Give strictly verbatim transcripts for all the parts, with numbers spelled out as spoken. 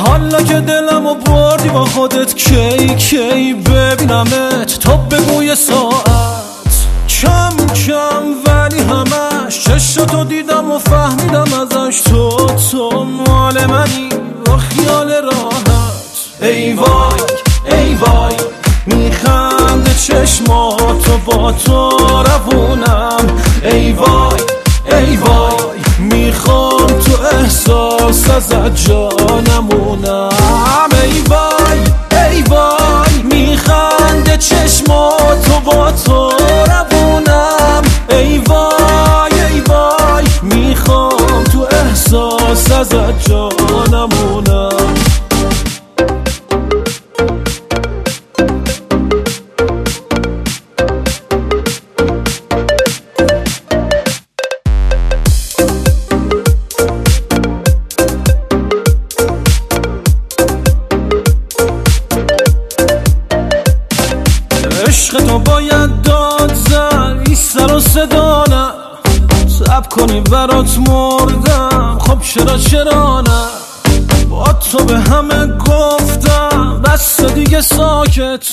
حالا که دلمو بردی با خودت کی کی ببینمت، تا بگوی ساعت کم کم ولی همش چشتو دیدم و فهمیدم ازش تو تو مال منی با خیال راحت. ای وای ای وای میخنده چشماتو با تو روونم، ای وای ای وای میخوام تو احساس ازت جانمونم. ای وای ای وای میخنده چشماتو با تو روونم، ای وای ای وای میخوام تو احساس ازت جانمونم. عشق تو باید داد زد ای سر و صدا نه، صبر کنی برات مردم خب چرا چرا نه. با تو به همه گفتم بس دیگه ساکت،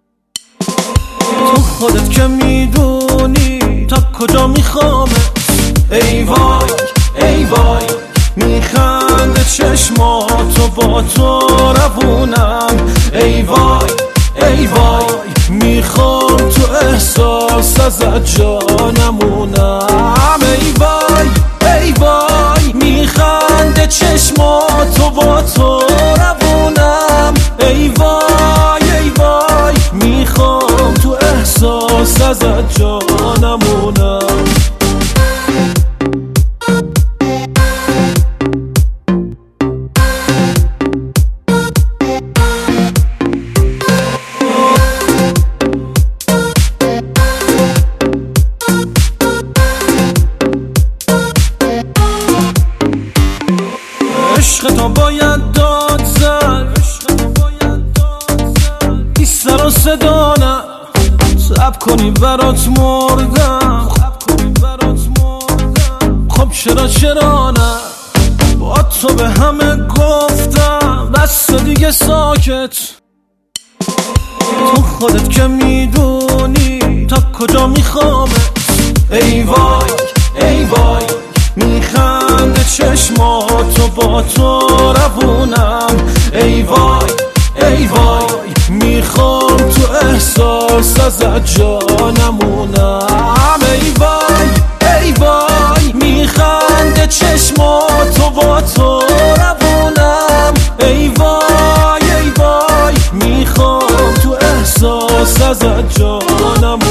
تو خودت که میدونی تا کجا میخوامت. ای وای ای وای میخنده چشماتو با تو روونم، ای وای ای وای میخوام تو احساس ازت جانمونم. ای وای ای وای میخنده چشماتو با تو روونم، ای وای ای وای میخوام تو احساس ازت جانمونم. عشق تو باید داد زد ای سر و صدا نه، صبر کنی برات مردم خب چرا چرا نه. با تو به همه گفتم بس دیگه ساکت، تو خودت که میدونی تا کجا میخوامت. ای وای ای وای میخنده چشماتو با تو روونم، ای وای ای وای میخوام تو احساس ازت جانمونم. ای وای ای وای میخنده چشماتو با تو روونم، ای وای ای وای میخوام تو احساس ازت جانمونم.